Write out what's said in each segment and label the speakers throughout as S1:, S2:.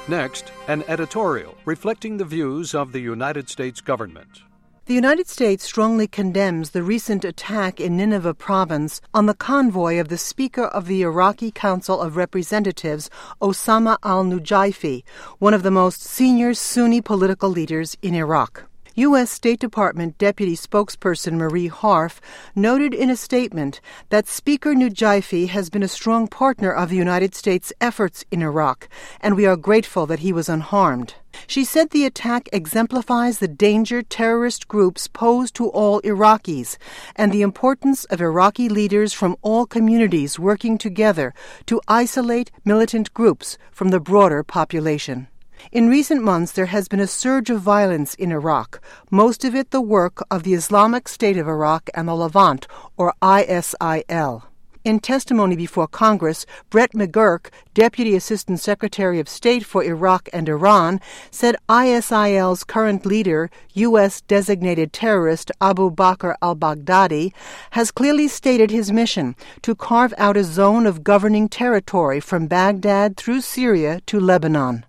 S1: Next, an editorial reflecting the views of the United States government.
S2: The United States strongly condemns the recent attack in Nineveh province on the convoy of the Speaker of the Iraqi Council of Representatives, Osama al-Nujaifi, one of the most senior Sunni political leaders in Iraq. U.S. State Department Deputy Spokesperson Marie Harf noted in a statement that Speaker Nujaifi has been a strong partner of the United States' efforts in Iraq, and we are grateful that he was unharmed. She said the attack exemplifies the danger terrorist groups pose to all Iraqis and the importance of Iraqi leaders from all communities working together to isolate militant groups from the broader population. In recent months, there has been a surge of violence in Iraq, most of it the work of the Islamic State of Iraq and the Levant, or ISIL. In testimony before Congress, Brett McGurk, Deputy Assistant Secretary of State for Iraq and Iran, said ISIL's current leader, U.S. designated terrorist Abu Bakr al-Baghdadi, has clearly stated his mission to carve out a zone of governing territory from Baghdad through Syria to Lebanon.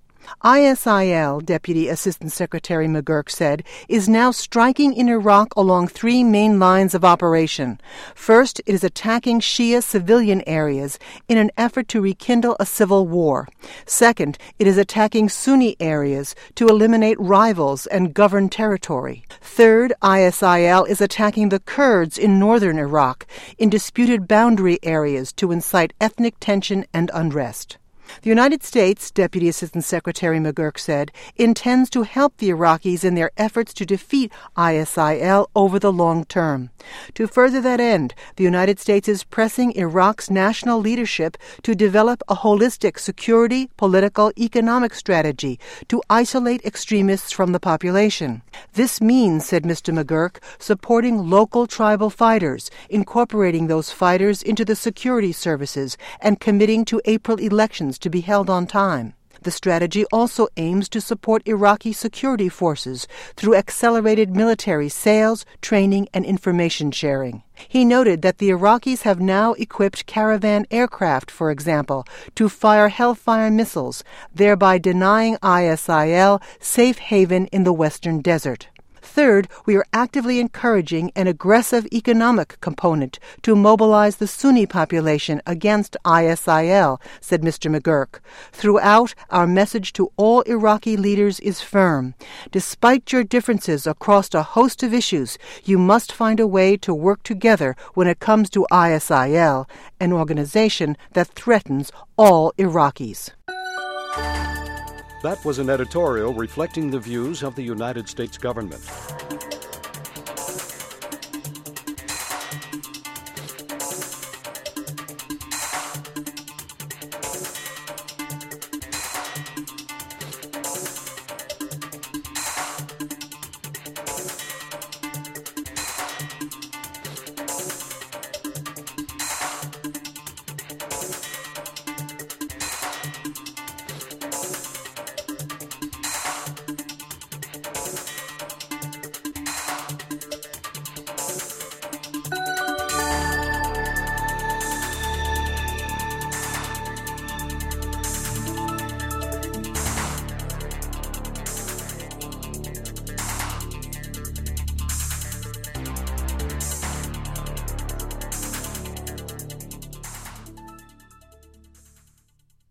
S2: ISIL, Deputy Assistant Secretary McGurk said, is now striking in Iraq along three main lines of operation. First, it is attacking Shia civilian areas in an effort to rekindle a civil war. Second, it is attacking Sunni areas to eliminate rivals and govern territory. Third, ISIL is attacking the Kurds in northern Iraq in disputed boundary areas to incite ethnic tension and unrest. The United States, Deputy Assistant Secretary McGurk said, intends to help the Iraqis in their efforts to defeat ISIL over the long term. To further that end, the United States is pressing Iraq's national leadership to develop a holistic security, political, economic strategy to isolate extremists from the population. This means, said Mr. McGurk, supporting local tribal fighters, incorporating those fighters into the security services, and committing to April elections to be held on time. The strategy also aims to support Iraqi security forces through accelerated military sales, training, and information sharing. He noted that the Iraqis have now equipped Caravan aircraft, for example, to fire Hellfire missiles, thereby denying ISIL safe haven in the Western Desert. Third, we are actively encouraging an aggressive economic component to mobilize the Sunni population against ISIL, said Mr. McGurk. Throughout, our message to all Iraqi leaders is firm. Despite your differences across a host of issues, you must find a way to work together when it comes to ISIL, an organization that threatens all Iraqis.
S1: That was an editorial reflecting the views of the United States government.